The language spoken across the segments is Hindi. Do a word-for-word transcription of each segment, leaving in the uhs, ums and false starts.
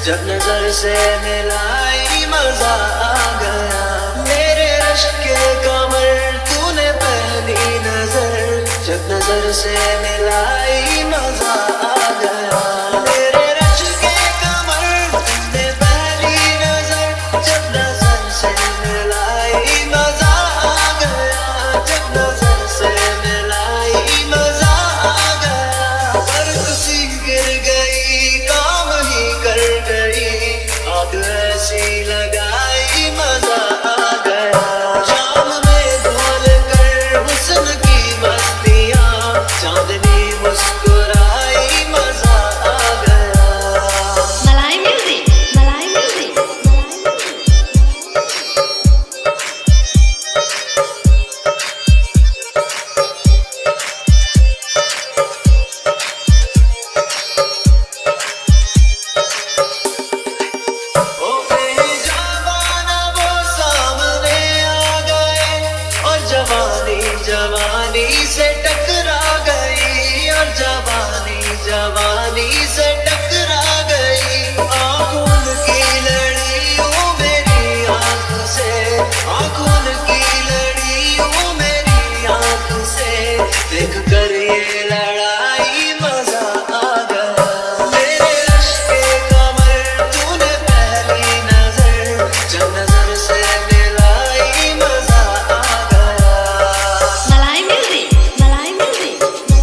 जब नजर से मिलाई मजा आ गया, मेरे रश्क के कमर तूने पहली नजर, जब नजर से मिलाई मजा आ गया, मेरे रश्क के कमर तूने पहली नजर, जब नजर से मिलाई मजा आ गया, जब नजर से मिलाई मजा आ गया, पर खुशी गिर गई काम ही कर गई, आग ऐसी लगाई मजा आ गया, शाम में ढोल कर हुस्न की मस्तियाँ, चांदनी मुस्कुराई मजा आ गया। मलाई म्यूजिक, मलाई म्यूजिक, ओ बेजाबाना वो सामने आ गए, और जवानी जवानी से टकरा गई, और जवानी जवानी से टकरा गई, आंखों की लड़ी ओ मेरी आंख से, आंखों की लड़ी ओ मेरी आंख से, देख कर ये लड़ाई मजा आ गया, मेरे रश्क के कमर तूने पहली नजर, जब नजर से मिलाई मजा आ गया। मलाई म्यूजिक, मलाई म्यूजिक,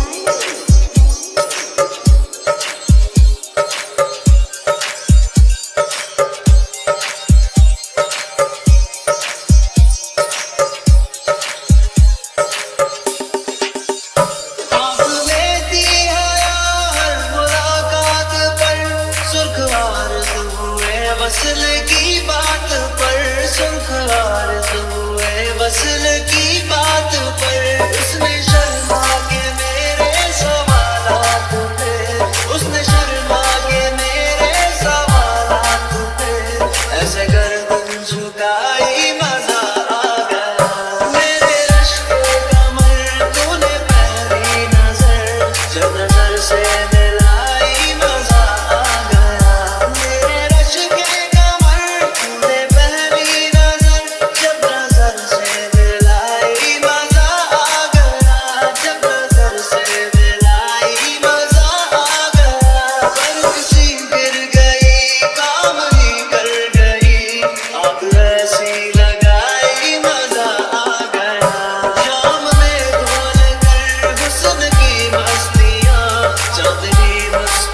आँख लेती है हर मुलाकात पर, सुर्खवार हुए वसल की बात पर, सुर्खवार हुए वसल की बात पर, उसने शर्मा के मेरे सवालात पे, उसने शर्मा के मेरे सवालात पे, ऐसे गर्दन झुकाई मजा आ गया, मेरे रश्क के कमर तूने पहली नजर, जब नजर से मिलाई मजा आ गया, मेरे रश्क के कमर तूने पहली नजर, जब नजर से मिलाई मजा आ गया, जब नजर से मिलाई मजा आ गया, पर खुशी गिर गई काम ही कर गई, आग ऐसी लगाई मजा आ गया, शाम में ढोल कर हुस्न की मस्तियाँ, चांदनी मुस्कुराई